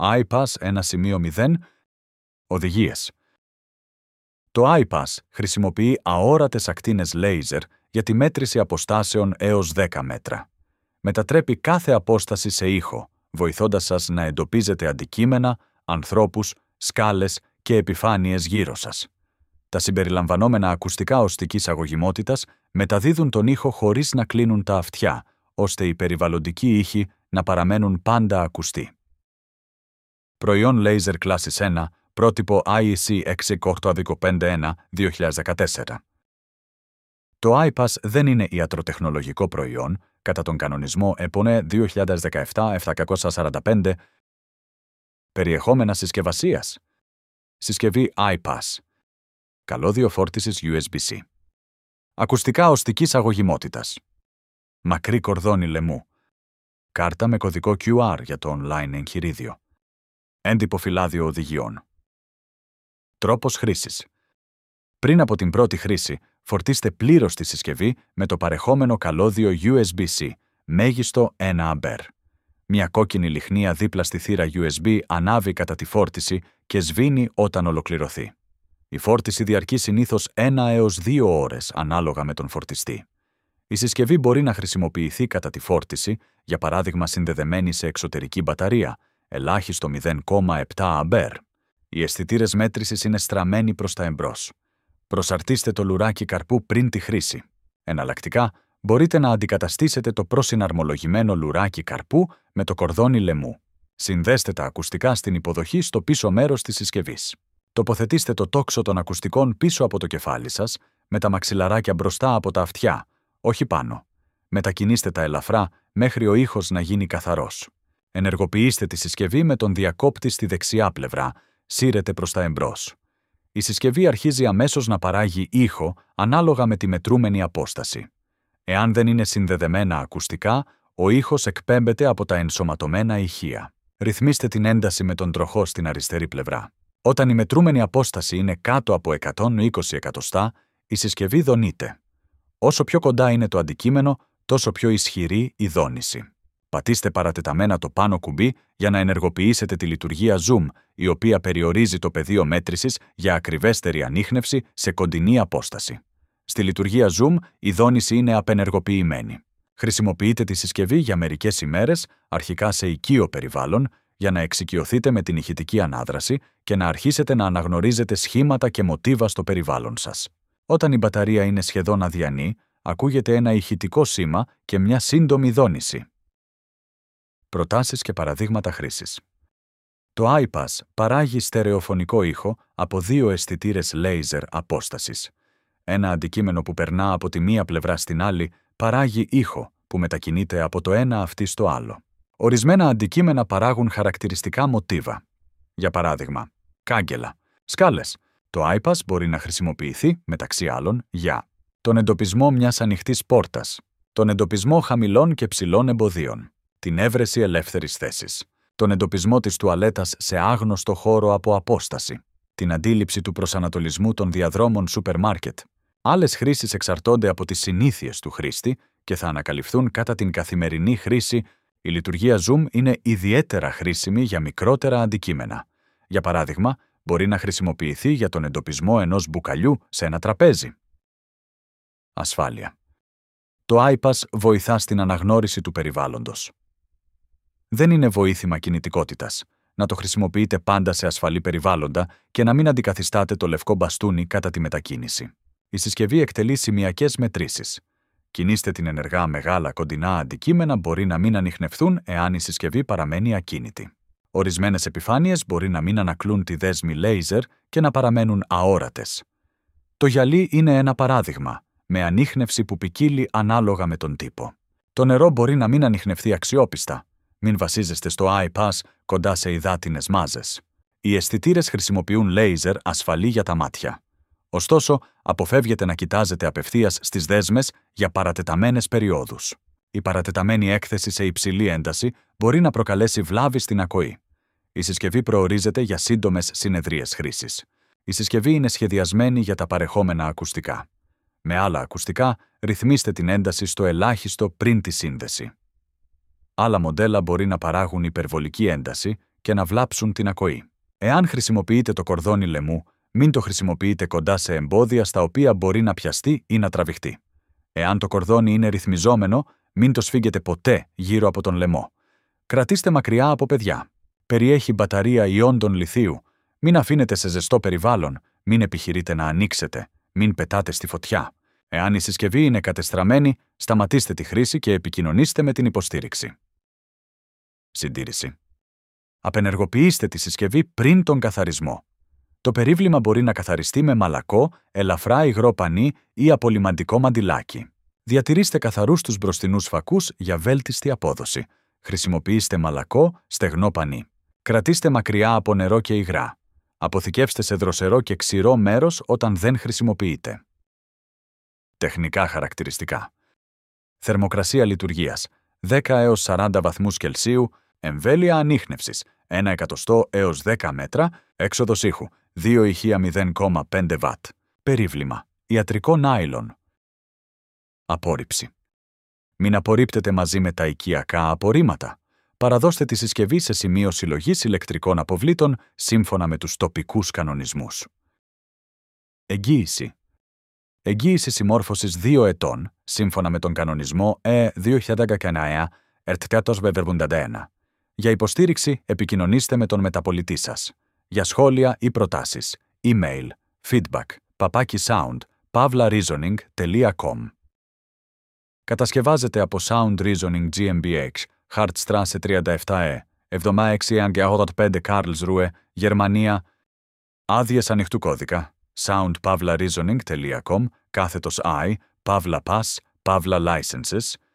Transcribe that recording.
iPass 1.0. Οδηγίες. Το iPass χρησιμοποιεί αόρατες ακτίνες λέιζερ για τη μέτρηση αποστάσεων έως 10 μέτρα. Μετατρέπει κάθε απόσταση σε ήχο, βοηθώντας σας να εντοπίζετε αντικείμενα, ανθρώπους, σκάλες και επιφάνειες γύρω σας. Τα συμπεριλαμβανόμενα ακουστικά οστικής αγωγημότητας μεταδίδουν τον ήχο χωρίς να κλείνουν τα αυτιά, ώστε οι περιβαλλοντικοί ήχοι να παραμένουν πάντα ακουστοί. Προϊόν Laser Classes 1, πρότυπο IEC 68251-2014. Το iPass δεν είναι ιατροτεχνολογικό προϊόν, κατά τον κανονισμό ΕΠΟΝΕ 2017-745. Περιεχόμενα συσκευασίας. Συσκευή iPass. Καλώδιο φόρτισης USB-C. Ακουστικά οστικής αγωγημότητας. Μακρύ κορδόνι λαιμού. Κάρτα με κωδικό QR για το online εγχειρίδιο. Έντυπο φυλάδιο οδηγιών. Τρόπος χρήσης. Πριν από την πρώτη χρήση, φορτίστε πλήρως τη συσκευή με το παρεχόμενο καλώδιο USB-C, μέγιστο 1 A. Μια κόκκινη λιχνία δίπλα στη θύρα USB ανάβει κατά τη φόρτιση και σβήνει όταν ολοκληρωθεί. Η φόρτιση διαρκεί συνήθως 1 έως 2 ώρες ανάλογα με τον φορτιστή. Η συσκευή μπορεί να χρησιμοποιηθεί κατά τη φόρτιση, για παράδειγμα συνδεδεμένη σε εξωτερική μπαταρία, ελάχιστο 0,7 A. Οι αισθητήρες μέτρησης είναι στραμμένοι προς τα εμπρός. Προσαρτήστε το λουράκι καρπού πριν τη χρήση. Εναλλακτικά, μπορείτε να αντικαταστήσετε το προσυναρμολογημένο λουράκι καρπού με το κορδόνι λαιμού. Συνδέστε τα ακουστικά στην υποδοχή στο πίσω μέρος της συσκευής. Τοποθετήστε το τόξο των ακουστικών πίσω από το κεφάλι σας, με τα μαξιλαράκια μπροστά από τα αυτιά, όχι πάνω. Μετακινήστε τα ελαφρά μέχρι ο ήχος να γίνει καθαρός. Ενεργοποιήστε τη συσκευή με τον διακόπτη στη δεξιά πλευρά, σύρετε προς τα εμπρός. Η συσκευή αρχίζει αμέσως να παράγει ήχο ανάλογα με τη μετρούμενη απόσταση. Εάν δεν είναι συνδεδεμένα ακουστικά, ο ήχος εκπέμπεται από τα ενσωματωμένα ηχεία. Ρυθμίστε την ένταση με τον τροχό στην αριστερή πλευρά. Όταν η μετρούμενη απόσταση είναι κάτω από 120 εκατοστά, η συσκευή δονείται. Όσο πιο κοντά είναι το αντικείμενο, τόσο πιο ισχυρή η δόνηση. Πατήστε παρατεταμένα το πάνω κουμπί για να ενεργοποιήσετε τη λειτουργία Zoom, η οποία περιορίζει το πεδίο μέτρησης για ακριβέστερη ανίχνευση σε κοντινή απόσταση. Στη λειτουργία Zoom, η δόνηση είναι απενεργοποιημένη. Χρησιμοποιείτε τη συσκευή για μερικές ημέρες, αρχικά σε οικείο περιβάλλον, για να εξοικειωθείτε με την ηχητική ανάδραση και να αρχίσετε να αναγνωρίζετε σχήματα και μοτίβα στο περιβάλλον σας. Όταν η μπαταρία είναι σχεδόν αδιανή, ακούγεται ένα ηχητικό σήμα και μια σύντομη δόνηση. Προτάσεις και παραδείγματα χρήσης. Το iPass παράγει στερεοφωνικό ήχο από 2 αισθητήρες λέιζερ απόστασης. Ένα αντικείμενο που περνά από τη μία πλευρά στην άλλη παράγει ήχο που μετακινείται από το ένα αυτί στο άλλο. Ορισμένα αντικείμενα παράγουν χαρακτηριστικά μοτίβα. Για παράδειγμα, κάγκελα, σκάλες. Το iPass μπορεί να χρησιμοποιηθεί, μεταξύ άλλων, για τον εντοπισμό μιας ανοιχτής πόρτας, τον εντοπισμό χαμηλών και ψηλών εμποδίων, την έβρεση ελεύθερης θέσης, τον εντοπισμό της τουαλέτας σε άγνωστο χώρο από απόσταση, την αντίληψη του προσανατολισμού των διαδρόμων σούπερ μάρκετ. Άλλες χρήσεις εξαρτώνται από τις συνήθειες του χρήστη και θα ανακαλυφθούν κατά την καθημερινή χρήση. Η λειτουργία Zoom είναι ιδιαίτερα χρήσιμη για μικρότερα αντικείμενα. Για παράδειγμα, μπορεί να χρησιμοποιηθεί για τον εντοπισμό ενός μπουκαλιού σε ένα τραπέζι. Ασφάλεια. Το iPass βοηθά στην αναγνώριση του περιβάλλοντος. Δεν είναι βοήθημα κινητικότητας. Να το χρησιμοποιείτε πάντα σε ασφαλή περιβάλλοντα και να μην αντικαθιστάτε το λευκό μπαστούνι κατά τη μετακίνηση. Η συσκευή εκτελεί σημειακές μετρήσεις. Κινήστε την ενεργά μεγάλα κοντινά αντικείμενα μπορεί να μην ανιχνευθούν εάν η συσκευή παραμένει ακίνητη. Ορισμένες επιφάνειες μπορεί να μην ανακλούν τη δέσμη λέιζερ και να παραμένουν αόρατες. Το γυαλί είναι ένα παράδειγμα, με ανίχνευση που ποικίλει ανάλογα με τον τύπο. Το νερό μπορεί να μην ανιχνευθεί αξιόπιστα. Μην βασίζεστε στο iPass κοντά σε υδάτινες μάζες. Οι αισθητήρες χρησιμοποιούν λέιζερ ασφαλή για τα μάτια. Ωστόσο, αποφεύγετε να κοιτάζετε απευθείας στις δέσμες για παρατεταμένες περιόδους. Η παρατεταμένη έκθεση σε υψηλή ένταση μπορεί να προκαλέσει βλάβη στην ακοή. Η συσκευή προορίζεται για σύντομες συνεδρίες χρήσης. Η συσκευή είναι σχεδιασμένη για τα παρεχόμενα ακουστικά. Με άλλα ακουστικά, ρυθμίστε την ένταση στο ελάχιστο πριν τη σύνδεση. Άλλα μοντέλα μπορεί να παράγουν υπερβολική ένταση και να βλάψουν την ακοή. Εάν χρησιμοποιείτε το κορδόνι λαιμού, μην το χρησιμοποιείτε κοντά σε εμπόδια στα οποία μπορεί να πιαστεί ή να τραβηχτεί. Εάν το κορδόνι είναι ρυθμιζόμενο, μην το σφίγγετε ποτέ γύρω από τον λαιμό. Κρατήστε μακριά από παιδιά. Περιέχει μπαταρία ιόντων λιθίου. Μην αφήνετε σε ζεστό περιβάλλον. Μην επιχειρείτε να ανοίξετε. Μην πετάτε στη φωτιά. Εάν η συσκευή είναι κατεστραμμένη, σταματήστε τη χρήση και επικοινωνήστε με την υποστήριξη. Συντήρηση. Απενεργοποιήστε τη συσκευή πριν τον καθαρισμό. Το περίβλημα μπορεί να καθαριστεί με μαλακό, ελαφρά υγρό πανί ή απολυμαντικό μαντιλάκι. Διατηρήστε καθαρούς τους μπροστινούς φακούς για βέλτιστη απόδοση. Χρησιμοποιήστε μαλακό, στεγνό πανί. Κρατήστε μακριά από νερό και υγρά. Αποθηκεύστε σε δροσερό και ξηρό μέρος όταν δεν χρησιμοποιείτε. Τεχνικά χαρακτηριστικά. Θερμοκρασία λειτουργίας 10 έως 40 βαθμούς Κελσίου, εμβέλεια ανίχνευσης 1 εκατοστό έως 10 μέτρα, έξοδος ήχου 2 ηχεία 0,5 W. Περίβλημα. Ιατρικό νάιλον. Απόρριψη. Μην απορρίπτετε μαζί με τα οικιακά απορρίμματα. Παραδώστε τη συσκευή σε σημείο συλλογής ηλεκτρικών αποβλήτων σύμφωνα με τους τοπικούς κανονισμούς. Εγγύηση. Εγγύηση συμμόρφωσης 2 ετών, σύμφωνα με τον κανονισμό E2019 R451. Για υποστήριξη, επικοινωνήστε με τον μεταπολιτή σας. Για σχόλια ή προτάσεις, email, feedback, papakisound@reasoning.com. Κατασκευάζεται από Sound Reasoning GmbH, Hartstrasse 37E, 7685 Karlsruhe, Γερμανία. Άδειες ανοιχτού κώδικα sound-reasoning.com, /I, /pass, /licenses,